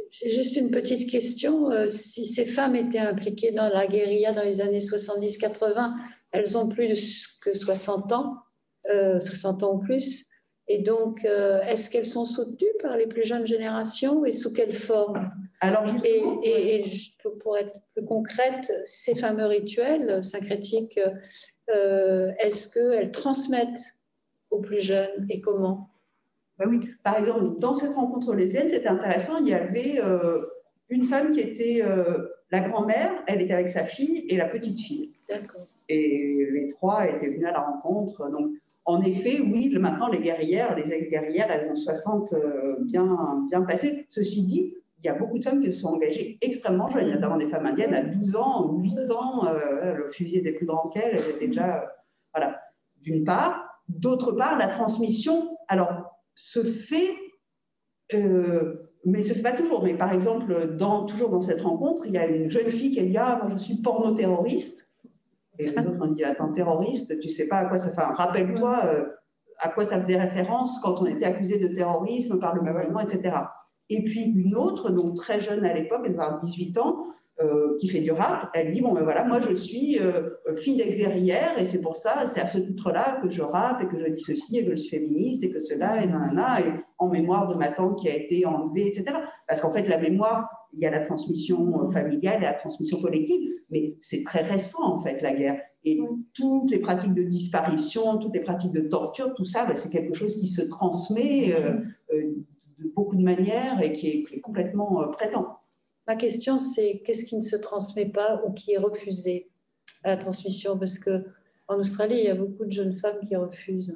J'ai juste une petite question. Si ces femmes étaient impliquées dans la guérilla dans les années 70-80, elles ont plus que 60 ans, 60 ans ou plus. Et donc, est-ce qu'elles sont soutenues par les plus jeunes générations et sous quelle forme? Alors, justement, pour être plus concrète, ces fameux rituels syncrétiques, est-ce qu'elles transmettent aux plus jeunes et comment? Ben oui. Par exemple, dans cette rencontre lesbienne, c'était intéressant, il y avait une femme qui était la grand-mère, elle était avec sa fille et la petite fille. D'accord. Et les trois étaient venus à la rencontre. Donc, en effet, oui, maintenant, les guerrières, les ex-guerrières, elles ont 60 bien passé. Ceci dit, il y a beaucoup de femmes qui se sont engagées extrêmement jeunes. Il y a notamment des femmes indiennes à 12 ans, 8 ans, le fusil était plus grand qu'elles, elles étaient déjà... voilà, d'une part. D'autre part, la transmission, alors, se fait, mais ce n'est pas toujours. Mais par exemple, toujours dans cette rencontre, il y a une jeune fille qui a dit « Ah, moi, je suis porno-terroriste ». Et les autres ont dit « Attends, terroriste, tu ne sais pas à quoi ça fait. Rappelle-toi à quoi ça faisait référence quand on était accusé de terrorisme par le gouvernement, etc. » Et puis une autre, donc très jeune à l'époque, elle devait avoir 18 ans, qui fait du rap, elle dit « Bon, ben voilà, moi je suis fille d'ex-guerrière et c'est pour ça, c'est à ce titre-là que je rappe et que je dis ceci et que je suis féministe et que cela et nanana, et en mémoire de ma tante qui a été enlevée, etc. » Parce qu'en fait, la mémoire, il y a la transmission familiale et la transmission collective, mais c'est très récent en fait, la guerre. Et toutes les pratiques de disparition, toutes les pratiques de torture, tout ça, ben, c'est quelque chose qui se transmet de beaucoup de manières et qui est complètement présent. Ma question, c'est qu'est-ce qui ne se transmet pas ou qui est refusé à la transmission? Parce qu'en Australie, il y a beaucoup de jeunes femmes qui refusent.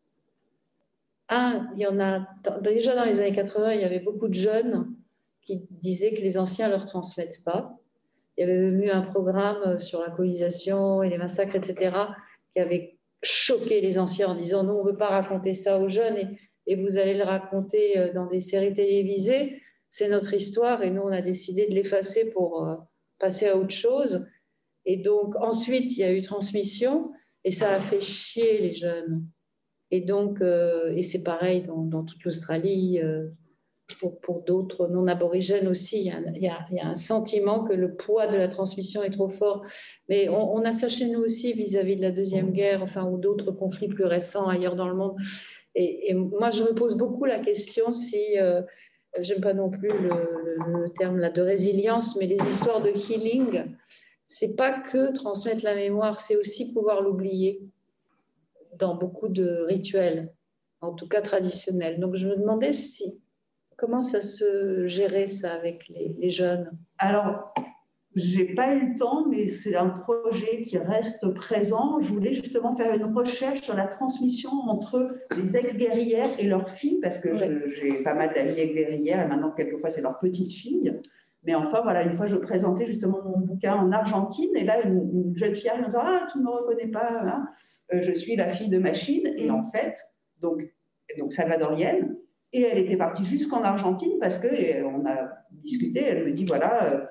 Il y en a, déjà dans les années 80, il y avait beaucoup de jeunes qui disaient que les anciens ne leur transmettent pas. Il y avait même eu un programme sur la colonisation et les massacres, etc., qui avait choqué les anciens en disant « Non, on ne veut pas raconter ça aux jeunes et vous allez le raconter dans des séries télévisées. C'est notre histoire et nous, on a décidé de l'effacer pour passer à autre chose. » Et donc, ensuite, il y a eu transmission et ça a fait chier les jeunes. Et donc, et c'est pareil dans toute l'Australie, pour d'autres non-aborigènes aussi. Il y a un sentiment que le poids de la transmission est trop fort. Mais on a ça chez nous aussi vis-à-vis de la Deuxième Guerre, ou d'autres conflits plus récents ailleurs dans le monde. Et moi, je me pose beaucoup la question si... j'aime pas non plus le terme là, de résilience, mais les histoires de healing, c'est pas que transmettre la mémoire, c'est aussi pouvoir l'oublier dans beaucoup de rituels, en tout cas traditionnels. Donc je me demandais comment ça se gérait ça avec les jeunes. Alors, j'ai pas eu le temps, mais c'est un projet qui reste présent. Je voulais justement faire une recherche sur la transmission entre les ex-guerrières et leurs filles, parce que j'ai pas mal d'amis ex-guerrières, et maintenant, quelquefois, c'est leurs petites filles. Mais enfin, voilà, une fois, je présentais justement mon bouquin en Argentine, et là, une jeune fille arrive en disant « Ah, tu ne me reconnais pas, hein, je suis la fille de Machine. » Et en fait, donc salvadorienne, et elle était partie jusqu'en Argentine parce qu'on a discuté, elle me dit « Voilà,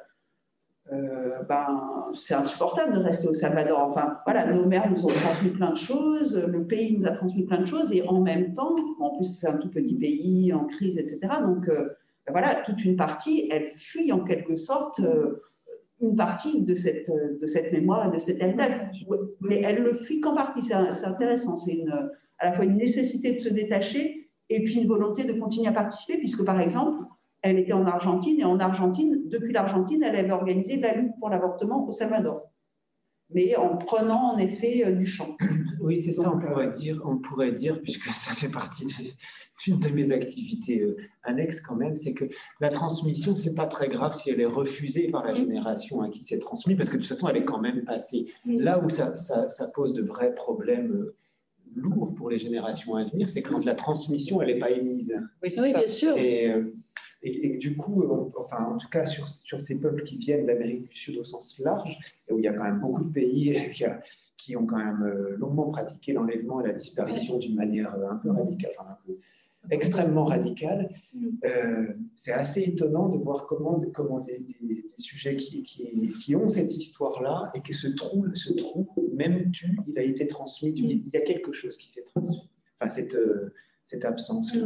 c'est insupportable de rester au Salvador. Enfin, voilà, nos mères nous ont transmis plein de choses, le pays nous a transmis plein de choses, et en même temps, en plus, c'est un tout petit pays en crise, etc. Donc, voilà, toute une partie, elle fuit en quelque sorte une partie de cette mémoire et de cet héritage. Mais elle le fuit qu'en partie, c'est intéressant. C'est à la fois une nécessité de se détacher et puis une volonté de continuer à participer, puisque, par exemple, elle était en Argentine, et en Argentine, depuis l'Argentine, elle avait organisé la lutte pour l'avortement au Salvador, mais en prenant en effet du champ. Oui, c'est ça, on pourrait dire, puisque ça fait partie d'une de mes activités annexes quand même, c'est que la transmission, c'est pas très grave si elle est refusée par la génération à qui c'est transmis, parce que de toute façon, elle est quand même passée. Là où ça pose de vrais problèmes lourds pour les générations à venir, c'est quand la transmission, elle n'est pas émise. Oui, bien sûr. Et du coup, en tout cas sur ces peuples qui viennent d'Amérique du Sud au sens large, et où il y a quand même beaucoup de pays qui ont quand même longuement pratiqué l'enlèvement et la disparition d'une manière un peu radicale, extrêmement radicale, c'est assez étonnant de voir comment des sujets qui ont cette histoire-là et que ce trou, même il a été transmis, il y a quelque chose qui s'est transmis. Enfin, cette absence-là.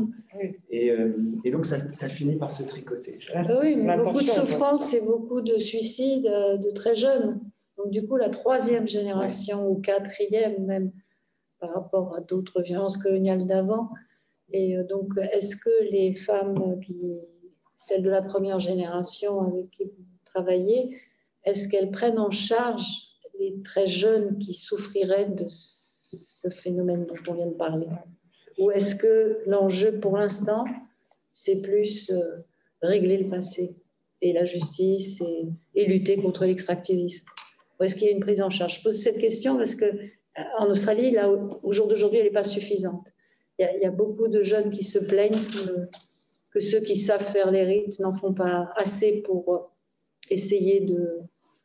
Et donc, ça finit par se tricoter. Oui, mais beaucoup de souffrance et beaucoup de suicides de très jeunes. Donc, du coup, la troisième génération ou quatrième même, par rapport à d'autres violences coloniales d'avant. Et donc, est-ce que les femmes, celles de la première génération avec qui vous travaillez, est-ce qu'elles prennent en charge les très jeunes qui souffriraient de ce phénomène dont on vient de parler? Ou est-ce que l'enjeu pour l'instant, c'est plus régler le passé et la justice et lutter contre l'extractivisme? Ou est-ce qu'il y a une prise en charge? Je pose cette question parce qu'en Australie, là, au jour d'aujourd'hui, elle n'est pas suffisante. Il y a beaucoup de jeunes qui se plaignent que ceux qui savent faire les rites n'en font pas assez pour essayer de...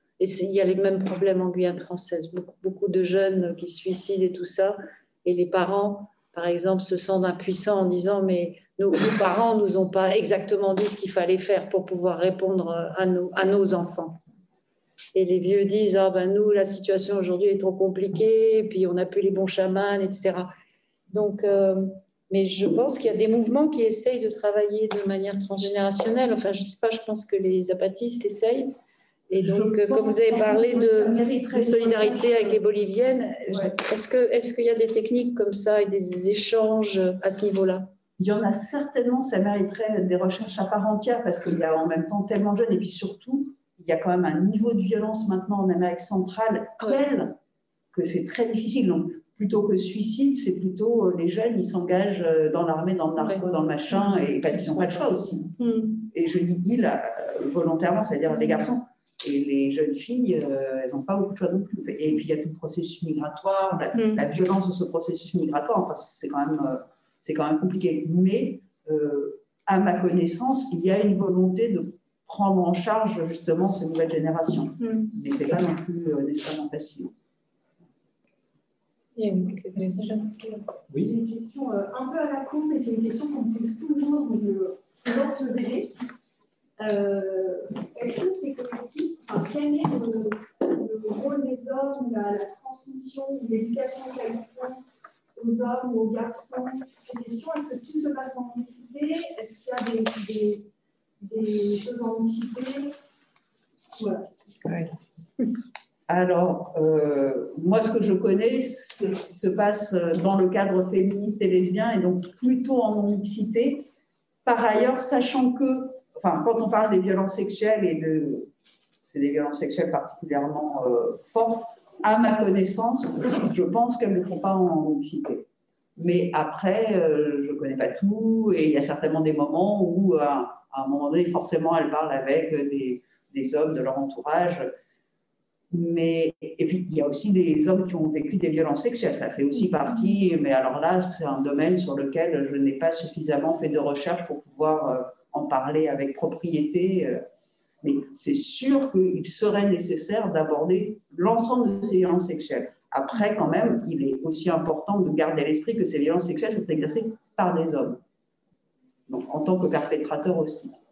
Il y a les mêmes problèmes en Guyane française. Beaucoup de jeunes qui se suicident et tout ça. Et les parents, par exemple, se sentent impuissants en disant « mais nos parents ne nous ont pas exactement dit ce qu'il fallait faire pour pouvoir répondre à nos enfants ». Et les vieux disent « ah ben nous, la situation aujourd'hui est trop compliquée, et puis on n'a plus les bons chamans, etc. » Donc, mais je pense qu'il y a des mouvements qui essayent de travailler de manière transgénérationnelle. Enfin, je ne sais pas, je pense que les apatistes essayent. Et donc, comme vous avez parlé de solidarité avec les Boliviennes, est-ce qu'il y a des techniques comme ça et des échanges à ce niveau-là? Il y en a certainement, ça mériterait des recherches à part entière parce qu'il y a en même temps tellement de jeunes. Et puis surtout, il y a quand même un niveau de violence maintenant en Amérique centrale tel que c'est très difficile. Donc, plutôt que suicide, c'est plutôt les jeunes, ils s'engagent dans l'armée, dans le narco, dans le machin, et, parce qu'ils n'ont pas le choix aussi. Et je dis ils volontairement, c'est-à-dire les garçons. Et les jeunes filles, elles n'ont pas beaucoup de choix non plus. Et puis il y a tout le processus migratoire, la violence de ce processus migratoire, enfin, c'est quand même compliqué. Mais à ma connaissance, il y a une volonté de prendre en charge justement ces nouvelles générations. Mais ce n'est pas non plus nécessairement facile. Il y a une question. Oui. J'ai une question un peu à la con, mais c'est une question qu'on me pose toujours, mais je laisse le délai. Est-ce que ces collectifs, quel est le rôle des hommes, la transmission, l'éducation qu'elles font aux hommes ou aux garçons? Ces questions, est-ce que tout se passe en mixité? Est-ce qu'il y a des choses en mixité? Voilà. Ouais. Alors, moi, ce que je connais, c'est ce qui se passe dans le cadre féministe et lesbien, et donc plutôt en non-mixité. Par ailleurs, sachant que, enfin, quand on parle des violences sexuelles, c'est des violences sexuelles particulièrement fortes, à ma connaissance, je pense qu'elles ne le font pas en non-mixité. Mais après, je ne connais pas tout, et il y a certainement des moments où, à un moment donné, forcément, elles parlent avec des hommes de leur entourage. Et puis, il y a aussi des hommes qui ont vécu des violences sexuelles, ça fait aussi partie, mais alors là, c'est un domaine sur lequel je n'ai pas suffisamment fait de recherche pour pouvoir en parler avec propriété. Mais c'est sûr qu'il serait nécessaire d'aborder l'ensemble de ces violences sexuelles. Après, quand même, il est aussi important de garder à l'esprit que ces violences sexuelles sont exercées par des hommes, donc en tant que perpétrateurs aussi.